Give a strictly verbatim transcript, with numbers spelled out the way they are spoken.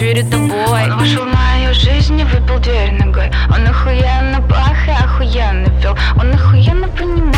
перед тобой. Он вошел в мою жизнь и выбил дверь ногой. Он охуенно пах и охуенно вел. Он охуенно понимал